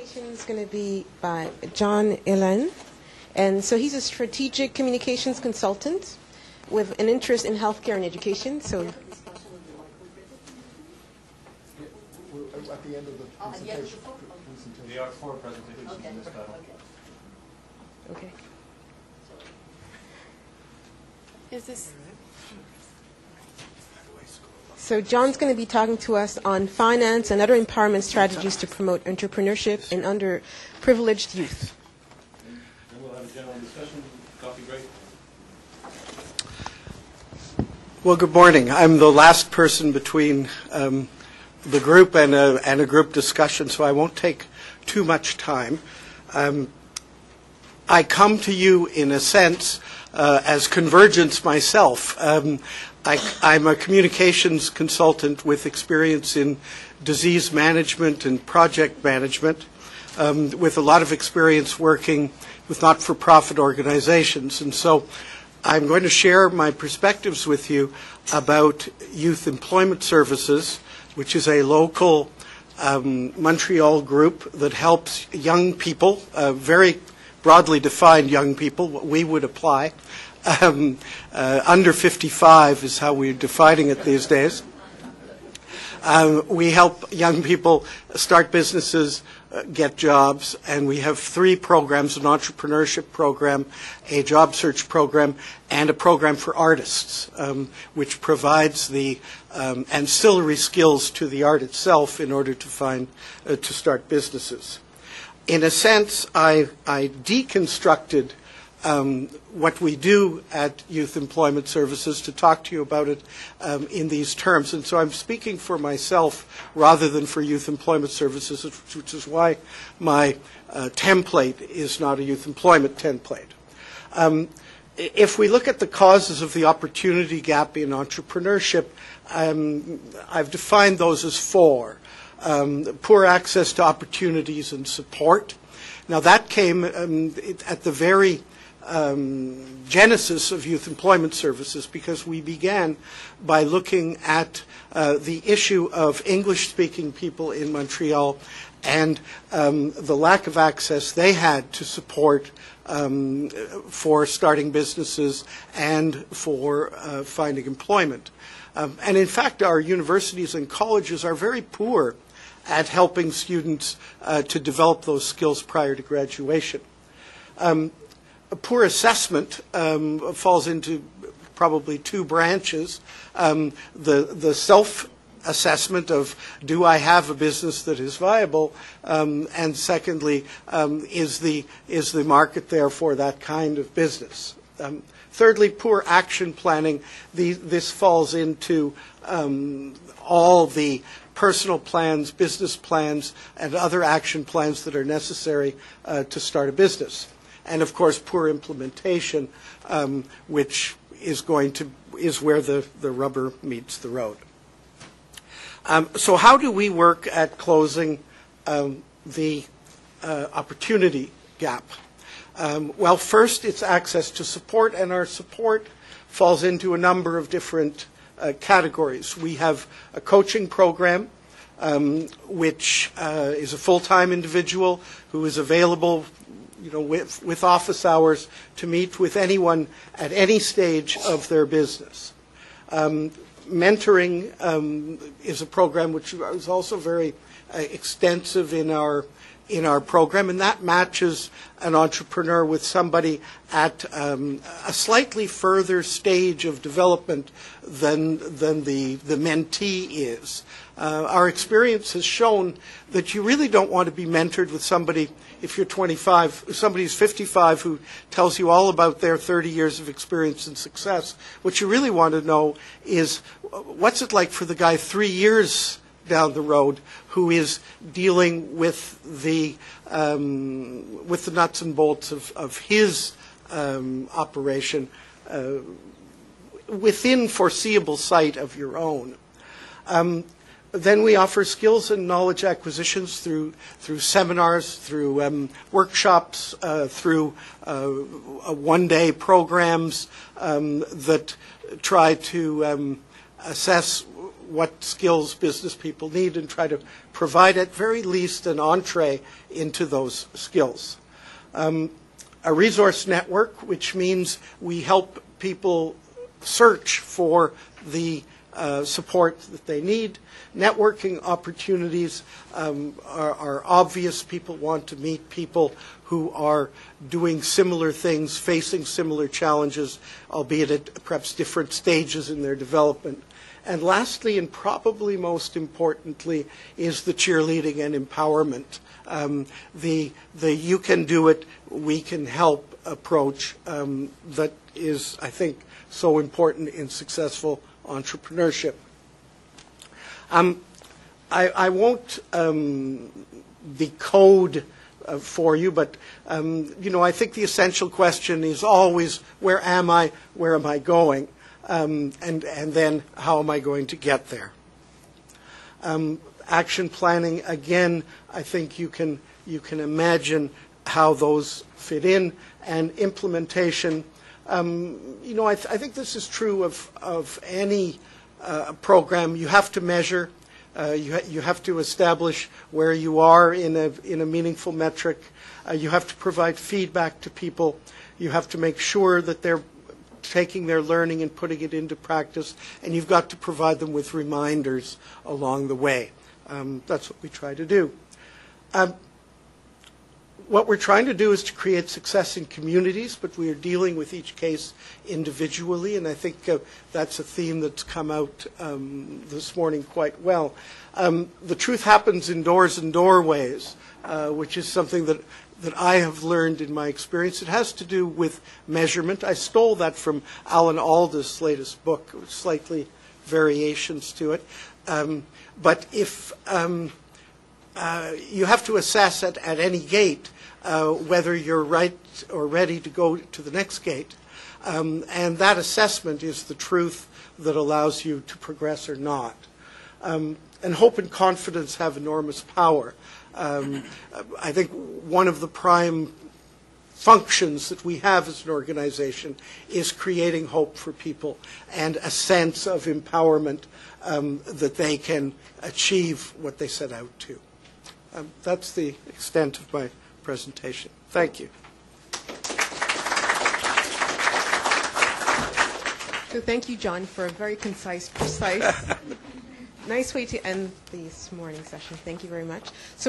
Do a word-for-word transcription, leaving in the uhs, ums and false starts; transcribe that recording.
presentation is going to be by John Ilan. And so he's a strategic communications consultant with an interest in healthcare and education. So at the end of the presentation. There are four presentations in this panel. Okay. Is this? So John's going to be talking to us on finance and other empowerment strategies to promote entrepreneurship in underprivileged youth. Then we'll have a general discussion, coffee break. Well, good morning. I'm the last person between um, the group and a, and a group discussion, so I won't take too much time. Um, I come to you, in a sense, uh, as Convergence myself. Um, I, I'm a communications consultant with experience in disease management and project management, um, with a lot of experience working with not-for-profit organizations. And so I'm going to share my perspectives with you about Youth Employment Services, which is a local um, Montreal group that helps young people, uh, very broadly defined young people, what we would apply. Um, uh, under fifty-five is how we're defining it these days. Um, we help young people start businesses, uh, get jobs, and we have three programs: an entrepreneurship program, a job search program, and a program for artists, um, which provides the um, ancillary skills to the art itself in order to find uh, to start businesses. In a sense, I, I deconstructed Um, what we do at Youth Employment Services to talk to you about it um, in these terms. And so I'm speaking for myself rather than for Youth Employment Services, which is why my uh, template is not a youth employment template. Um, if we look at the causes of the opportunity gap in entrepreneurship, um, I've defined those as four. Um, poor access to opportunities and support. Now that came um, at the very Um, genesis of Youth Employment Services, because we began by looking at uh, the issue of English-speaking people in Montreal and um, the lack of access they had to support um, for starting businesses and for uh, finding employment. Um, and in fact, our universities and colleges are very poor at helping students uh, to develop those skills prior to graduation. Um, A poor assessment um, falls into probably two branches. Um, the the self-assessment of, do I have a business that is viable? Um, and secondly, um, is the is the market there for that kind of business? Um, thirdly, poor action planning. The, this falls into um, all the personal plans, business plans, and other action plans that are necessary uh, to start a business. And of course, poor implementation, um, which is going to is where the, the rubber meets the road. Um, so, how do we work at closing um, the uh, opportunity gap? Um, well, first, it's access to support, and our support falls into a number of different uh, categories. We have a coaching program, um, which uh, is a full-time individual who is available, you know, with, with office hours to meet with anyone at any stage of their business. Um, mentoring um, is a program which is also very uh, extensive in our in our program, and that matches an entrepreneur with somebody at um, a slightly further stage of development than than the the mentee is. Uh, our experience has shown that you really don't want to be mentored with somebody, if you're twenty-five, somebody who's fifty-five who tells you all about their thirty years of experience and success. What you really want to know is, what's it like for the guy three years down the road who is dealing with the um, with the nuts and bolts of, of his um, operation uh, within foreseeable sight of your own. Um, Then we offer skills and knowledge acquisitions through through seminars, through um, workshops, uh, through uh, one-day programs um, that try to um, assess what skills business people need and try to provide at very least an entree into those skills. Um, a resource network, which means we help people search for the uh, support that they need. Networking opportunities um, are, are obvious. People want to meet people who are doing similar things, facing similar challenges, albeit at perhaps different stages in their development. And lastly, and probably most importantly, is the cheerleading and empowerment. Um, the, the you can do it, we can help approach um, that is, I think, so important in successful entrepreneurship. Um, I, I won't um, decode uh, for you, but um, you know, I think the essential question is always, where am I, where am I going, um, and, and then how am I going to get there? Um, action planning, again, I think you can, you can imagine how those fit in, and implementation. Um, you know, I, th I think this is true of, of any uh, program. You have to measure. Uh, you, ha you have to establish where you are in a, in a meaningful metric. Uh, you have to provide feedback to people. You have to make sure that they're taking their learning and putting it into practice. And you've got to provide them with reminders along the way. Um, that's what we try to do. Um, What we're trying to do is to create success in communities, but we are dealing with each case individually, and I think uh, that's a theme that's come out um, this morning quite well. Um, the truth happens in doors and doorways, uh, which is something that, that I have learned in my experience. It has to do with measurement. I stole that from Alan Alda's latest book, with slightly variations to it. Um, but if um, uh, you have to assess at, at any gate Uh, whether you're right or ready to go to the next gate. Um, and that assessment is the truth that allows you to progress or not. Um, and hope and confidence have enormous power. Um, I think one of the prime functions that we have as an organization is creating hope for people and a sense of empowerment um, that they can achieve what they set out to. Um, that's the extent of my presentation. Thank you. So thank you, John, for a very concise, precise, nice way to end this morning session. Thank you very much. So